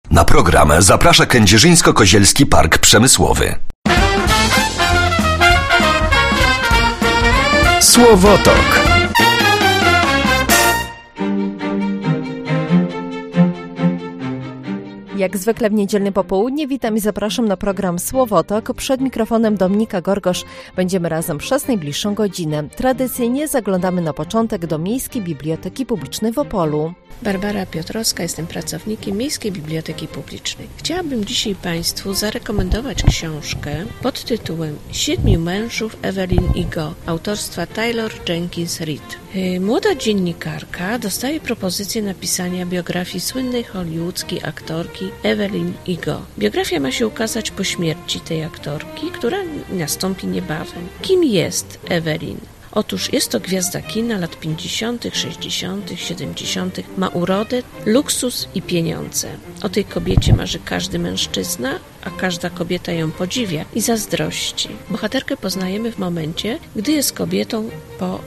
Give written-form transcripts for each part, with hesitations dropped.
Na program zaprasza Kędzierzyńsko-Kozielski Park Przemysłowy. Słowotok. Jak zwykle w niedzielne popołudnie witam i zapraszam na program Słowotok. Przed mikrofonem Dominika Gorgosz. Będziemy razem przez najbliższą godzinę. Tradycyjnie zaglądamy na początek do Miejskiej Biblioteki Publicznej w Opolu. Barbara Piotrowska, jestem pracownikiem Miejskiej Biblioteki Publicznej. Chciałabym dzisiaj Państwu zarekomendować książkę pod tytułem 7 mężów Evelyn Hugo, autorstwa Taylor Jenkins Reid. Młoda dziennikarka dostaje propozycję napisania biografii słynnej hollywoodzkiej aktorki Evelyn Hugo. Biografia ma się ukazać po śmierci tej aktorki, która nastąpi niebawem. Kim jest Evelyn? Otóż jest to gwiazda kina lat 50., 60., 70., ma urodę, luksus i pieniądze. O tej kobiecie marzy każdy mężczyzna, a każda kobieta ją podziwia i zazdrości. Bohaterkę poznajemy w momencie, gdy jest kobietą po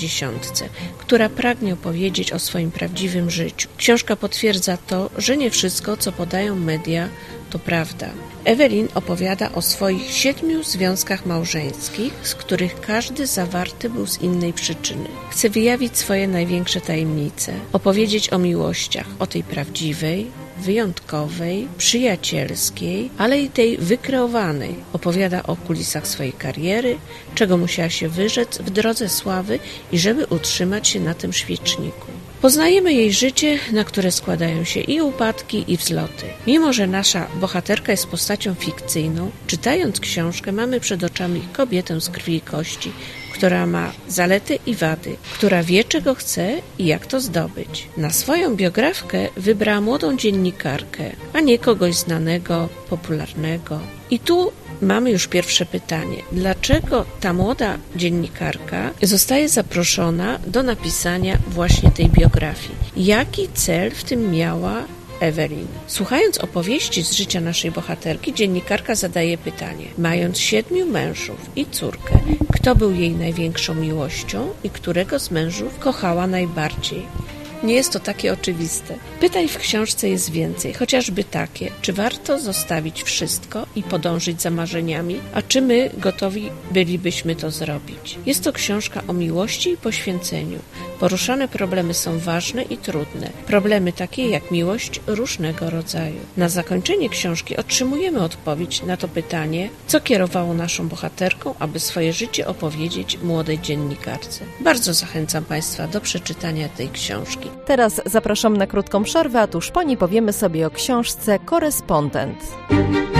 80, która pragnie opowiedzieć o swoim prawdziwym życiu. Książka potwierdza to, że nie wszystko, co podają media, to prawda. Evelyn opowiada o swoich 7 związkach małżeńskich, z których każdy zawarty był z innej przyczyny. Chce wyjawić swoje największe tajemnice, opowiedzieć o miłościach, o tej prawdziwej, wyjątkowej, przyjacielskiej, ale i tej wykreowanej. Opowiada o kulisach swojej kariery, czego musiała się wyrzec w drodze sławy i żeby utrzymać się na tym świeczniku. Poznajemy jej życie, na które składają się i upadki, i wzloty. Mimo że nasza bohaterka jest postacią fikcyjną, czytając książkę mamy przed oczami kobietę z krwi i kości, która ma zalety i wady, która wie, czego chce i jak to zdobyć. Na swoją biografkę wybrała młodą dziennikarkę, a nie kogoś znanego, popularnego. I tu mamy już pierwsze pytanie. Dlaczego ta młoda dziennikarka zostaje zaproszona do napisania właśnie tej biografii? Jaki cel w tym miała Evelyn? Słuchając opowieści z życia naszej bohaterki, dziennikarka zadaje pytanie. Mając 7 mężów i córkę, kto był jej największą miłością i którego z mężów kochała najbardziej? Nie jest to takie oczywiste. Pytań w książce jest więcej, chociażby takie, czy warto zostawić wszystko i podążyć za marzeniami, a czy my gotowi bylibyśmy to zrobić. Jest to książka o miłości i poświęceniu. Poruszane problemy są ważne i trudne. Problemy takie jak miłość różnego rodzaju. Na zakończenie książki otrzymujemy odpowiedź na to pytanie, co kierowało naszą bohaterką, aby swoje życie opowiedzieć młodej dziennikarce. Bardzo zachęcam Państwa do przeczytania tej książki. Teraz zapraszam na krótką przerwę, a tuż po niej powiemy sobie o książce Korespondent.